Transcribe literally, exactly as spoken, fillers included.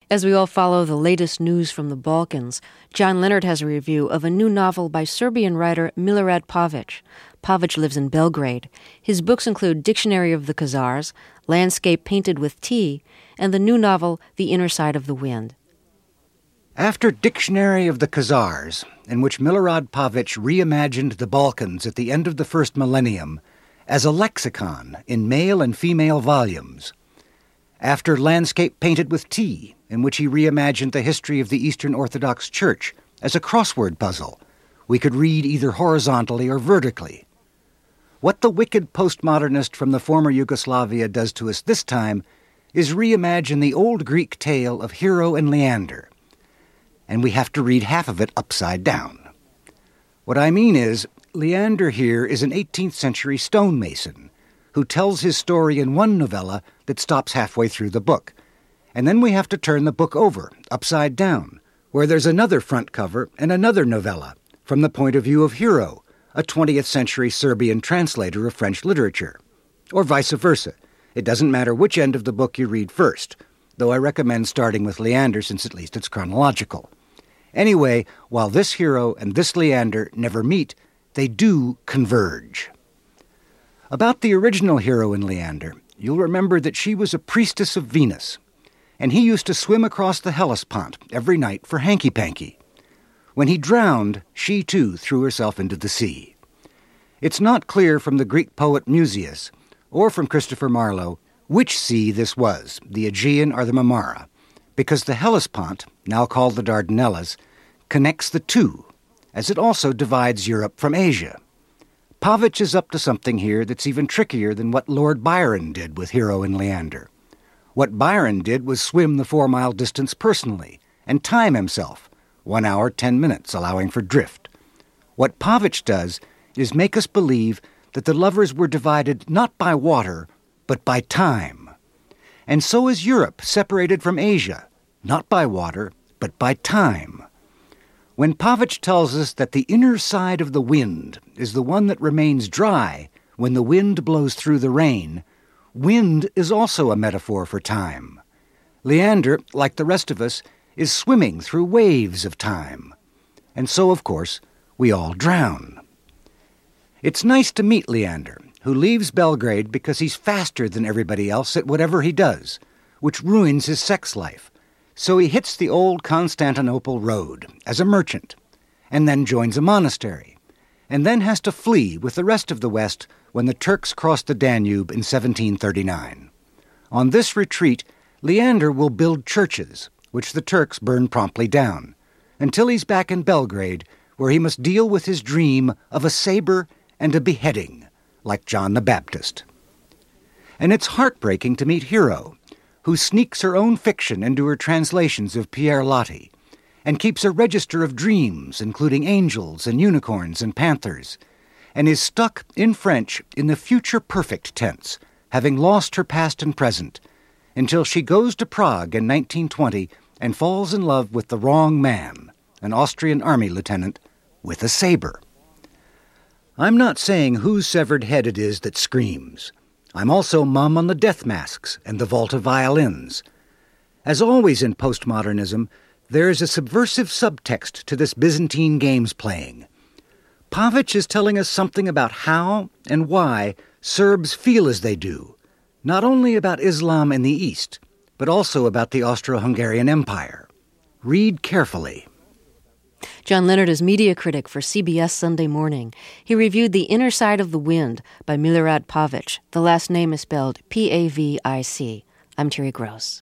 As we all follow the latest news from the Balkans, John Leonard has a review of a new novel by Serbian writer Milorad Pavic. Pavic lives in Belgrade. His books include Dictionary of the Khazars, Landscape Painted with Tea, and the new novel The Inner Side of the Wind. After Dictionary of the Khazars, in which Milorad Pavic reimagined the Balkans at the end of the first millennium as a lexicon in male and female volumes, after Landscape Painted with Tea, in which he reimagined the history of the Eastern Orthodox Church as a crossword puzzle we could read either horizontally or vertically. What the wicked postmodernist from the former Yugoslavia does to us this time is reimagine the old Greek tale of Hero and Leander, and we have to read half of it upside down. What I mean is, Leander here is an eighteenth century stonemason who tells his story in one novella that stops halfway through the book. And then we have to turn the book over, upside down, where there's another front cover and another novella, from the point of view of Hero, a twentieth century Serbian translator of French literature. Or vice versa. It doesn't matter which end of the book you read first, though I recommend starting with Leander since at least it's chronological. Anyway, while this Hero and this Leander never meet, they do converge. About the original Hero and Leander, you'll remember that she was a priestess of Venus, and he used to swim across the Hellespont every night for hanky-panky. When he drowned, she too threw herself into the sea. It's not clear from the Greek poet Musaeus, or from Christopher Marlowe, which sea this was, the Aegean or the Marmara, because the Hellespont, now called the Dardanelles, connects the two, as it also divides Europe from Asia. Pavic is up to something here that's even trickier than what Lord Byron did with Hero and Leander. What Byron did was swim the four-mile distance personally and time himself, one hour, ten minutes, allowing for drift. What Pavic does is make us believe that the lovers were divided not by water, but by time. And so is Europe separated from Asia, not by water, but by time. When Pavic tells us that the inner side of the wind is the one that remains dry when the wind blows through the rain, wind is also a metaphor for time. Leander, like the rest of us, is swimming through waves of time. And so, of course, we all drown. It's nice to meet Leander, who leaves Belgrade because he's faster than everybody else at whatever he does, which ruins his sex life. So he hits the old Constantinople road as a merchant, and then joins a monastery, and then has to flee with the rest of the West when the Turks crossed the Danube in seventeen thirty-nine. On this retreat, Leander will build churches, which the Turks burn promptly down, until he's back in Belgrade, where he must deal with his dream of a saber and a beheading, like John the Baptist. And it's heartbreaking to meet Hero, who sneaks her own fiction into her translations of Pierre Loti, and keeps a register of dreams, including angels and unicorns and panthers, and is stuck in French in the future perfect tense, having lost her past and present, until she goes to Prague in nineteen twenty and falls in love with the wrong man, an Austrian army lieutenant with a saber. I'm not saying whose severed head it is that screams. I'm also mum on the death masks and the vault of violins. As always in postmodernism, there is a subversive subtext to this Byzantine games playing. Pavic is telling us something about how and why Serbs feel as they do, not only about Islam in the East, but also about the Austro-Hungarian Empire. Read carefully. John Leonard is media critic for C B S Sunday Morning. He reviewed The Inner Side of the Wind by Milorad Pavic. The last name is spelled P A V I C. I'm Terry Gross.